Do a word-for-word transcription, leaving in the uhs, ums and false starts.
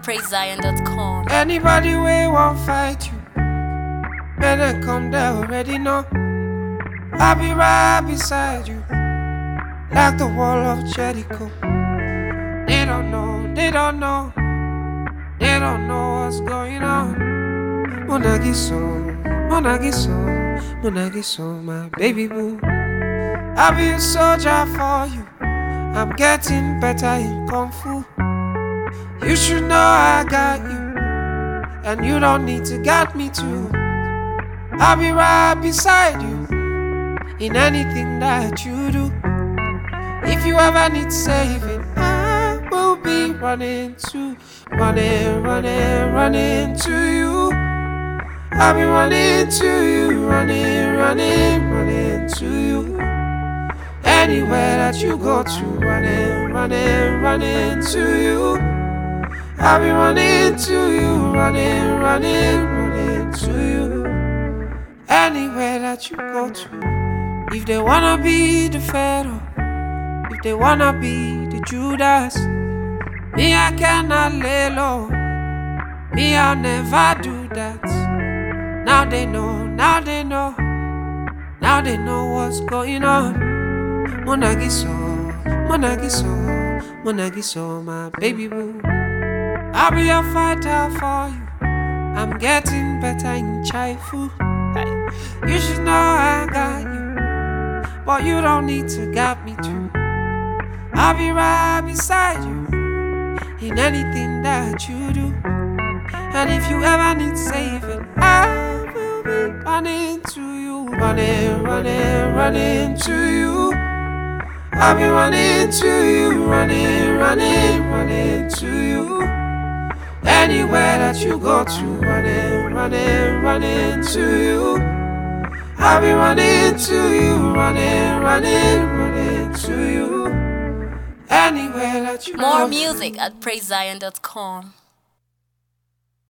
praise zion dot com. Anybody way won't fight you, better come there already know. I'll be right beside you, like the wall of Jericho. They don't know, they don't know, they don't know what's going on. Monagiso, Monagiso, Monagiso, my baby boo. I'll be a soldier for you. I'm getting better in Kung Fu. You should know I got you, and you don't need to get me too. I'll be right beside you in anything that you do. If you ever need saving, I will be running to, running, running, running to you. I'll be running to you, running, running, running to you. Anywhere that you go to, running, running, running to you. I'll be running to you, running, running, running to you. Anywhere that you go to. If they wanna be the Pharaoh, if they wanna be the Judas, me I cannot lay low, me I'll never do that. Now they know, now they know, now they know what's going on. Monagiso, Monagiso, Monagiso, my baby boo. I'll be a fighter for you. I'm getting better in Chai Fu. Hey, you should know I got you, but you don't need to get me too. I'll be right beside you in anything that you do. And if you ever need saving, I will be running to you, running, running, running to you. I'll be running to you, running, running, running to you. Anywhere that you go to, running, running, running to you. I'll be running to you, running, running, running to you. Anywhere that you More go music to. at praise zion dot com.